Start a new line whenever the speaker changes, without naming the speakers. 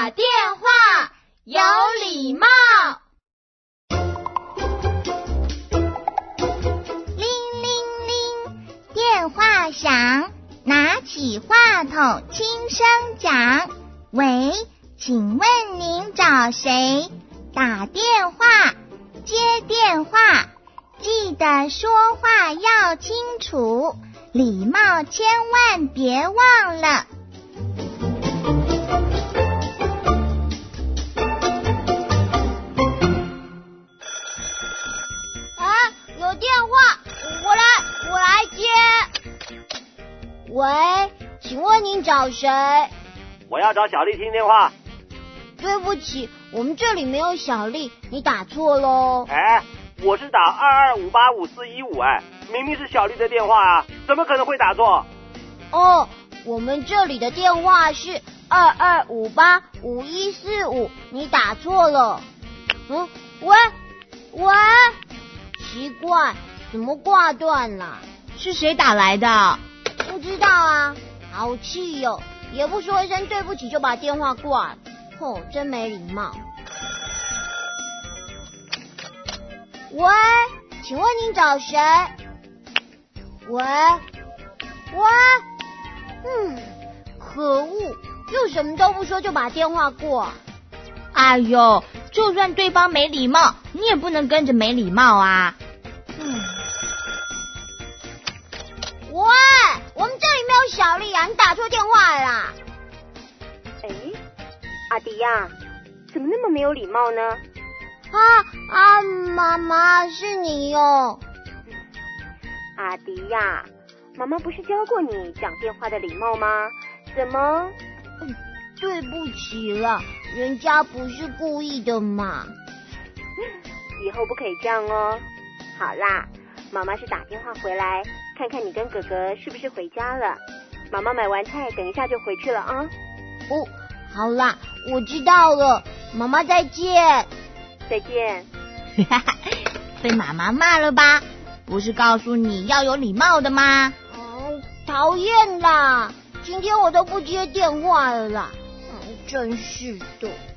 打电话有礼貌。
铃铃铃，电话响，拿起话筒轻声讲：喂，请问您找谁？打电话，接电话，记得说话要清楚，礼貌千万别忘了。
有电话，我来接。喂，请问您找谁？
我要找小丽听电话。
对不起，我们这里没有小丽，你打错咯。
我是打22585415，明明是小丽的电话啊，怎么可能会打错？
我们这里的电话是22585145，你打错了。喂，奇怪，怎么挂断了？
是谁打来的？
不知道啊，好气哟，也不说一声对不起就把电话挂了，真没礼貌。喂，请问您找谁？喂，可恶，又什么都不说就把电话挂。
哎呦，就算对方没礼貌，你也不能跟着没礼貌啊。
喂，我们这里没有小丽啊，你打错电话了啦。
阿迪呀，怎么那么没有礼貌呢？
妈妈，是你哟。
阿迪呀，妈妈不是教过你讲电话的礼貌吗？怎么？
对不起了，人家不是故意的嘛。
以后不可以这样哦。好啦，妈妈是打电话回来，看看你跟哥哥是不是回家了。妈妈买完菜，等一下就回去了啊。
好啦，我知道了，妈妈再见。
再见。
被妈妈骂了吧？不是告诉你要有礼貌的吗？
讨厌啦，今天我都不接电话了啦。真是的。